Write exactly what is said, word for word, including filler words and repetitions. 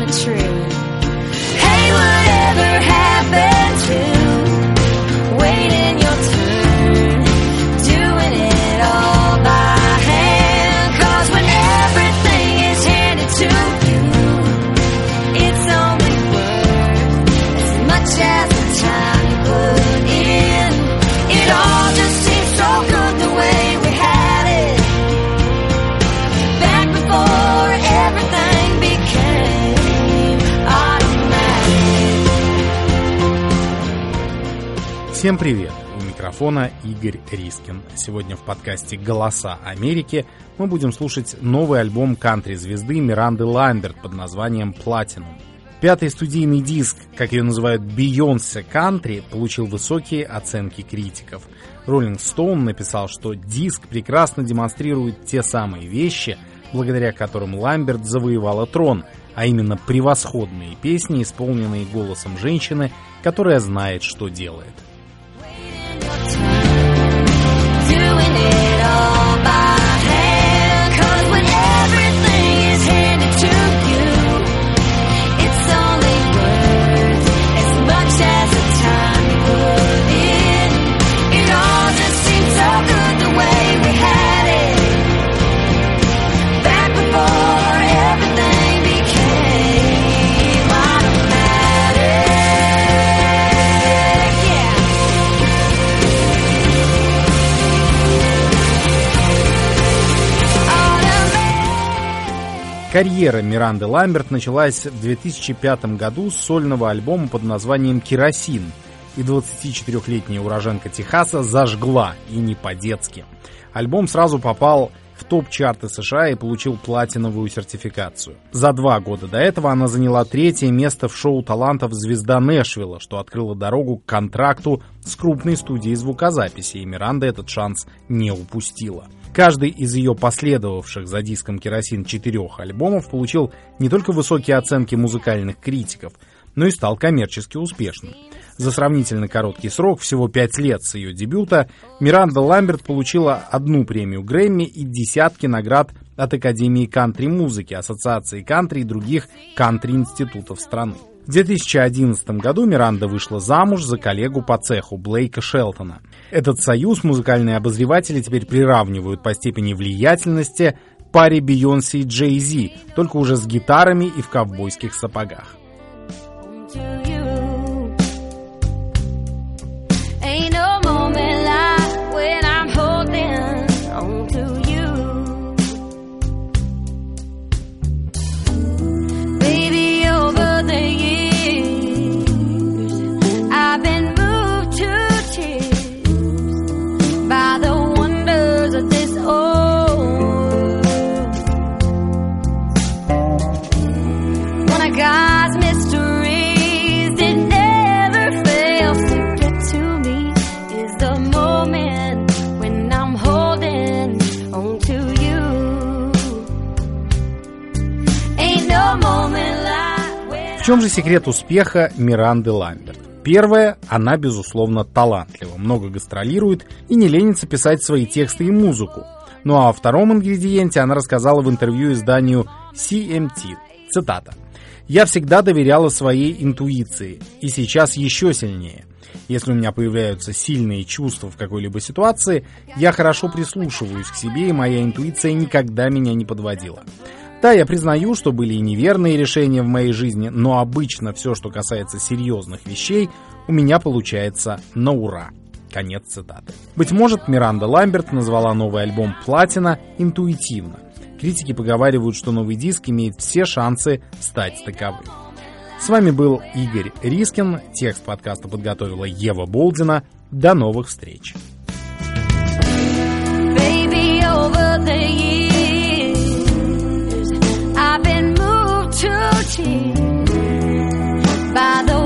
true. Hey, whatever happened to waiting your turn, doing it all by hand? 'Cause when everything is handed to you, it's only worth as much as the time you put in. It all just seems so good the way we had it back before everything became automatic. Всем привет! У микрофона Игорь Рискин. Сегодня в подкасте «Голоса Америки» мы будем слушать новый альбом кантри-звезды Миранды Ламберт под названием «Platinum». Пятый студийный диск, как ее называют Beyoncé Country, получил высокие оценки критиков. Rolling Stone написал, что диск прекрасно демонстрирует те самые вещи, благодаря которым Ламберт завоевала трон, а именно превосходные песни, исполненные голосом женщины, которая знает, что делает. Doing it all by hand. 'Cause when everything is handed to you, it's only worth as much as the time you put in. It all just seems so good the way we had it back before everything became automatic. Yeah. Карьера Миранды Ламберт началась в две тысячи пятом году с сольного альбома под названием «Керосин», и двадцатичетырёхлетняя уроженка Техаса зажгла, и не по-детски. Альбом сразу попал в топ-чарты США и получил платиновую сертификацию. За два года до этого она заняла третье место в шоу талантов «Звезда Нэшвилла», что открыло дорогу к контракту с крупной студией звукозаписи, и Миранда этот шанс не упустила. Каждый из ее последовавших за диском «Керосин» четырех альбомов получил не только высокие оценки музыкальных критиков, но и стал коммерчески успешным. За сравнительно короткий срок, всего пять лет с ее дебюта, Миранда Ламберт получила одну премию Грэмми и десятки наград от Академии кантри-музыки, Ассоциации кантри и других кантри-институтов страны. В две тысячи одиннадцатом году Миранда вышла замуж за коллегу по цеху Блейка Шелтона. Этот союз музыкальные обозреватели теперь приравнивают по степени влиятельности паре Бейонсе и Джей Зи, только уже с гитарами и в ковбойских сапогах. В чем же секрет успеха Миранды Ламберт? Первое, она, безусловно, талантлива, много гастролирует и не ленится писать свои тексты и музыку. Ну а о втором ингредиенте она рассказала в интервью изданию си эм ти. Цитата. «Я всегда доверяла своей интуиции, и сейчас еще сильнее. Если у меня появляются сильные чувства в какой-либо ситуации, я хорошо прислушиваюсь к себе, и моя интуиция никогда меня не подводила. Да, я признаю, что были и неверные решения в моей жизни, но обычно все, что касается серьезных вещей, у меня получается на ура». Конец цитаты. Быть может, Миранда Ламберт назвала новый альбом «Платина» интуитивно. Критики поговаривают, что новый диск имеет все шансы стать таковым. С вами был Игорь Рискин. Текст подкаста подготовила Ева Болдина. До новых встреч. Baby, over the years, I've been moved to tears by the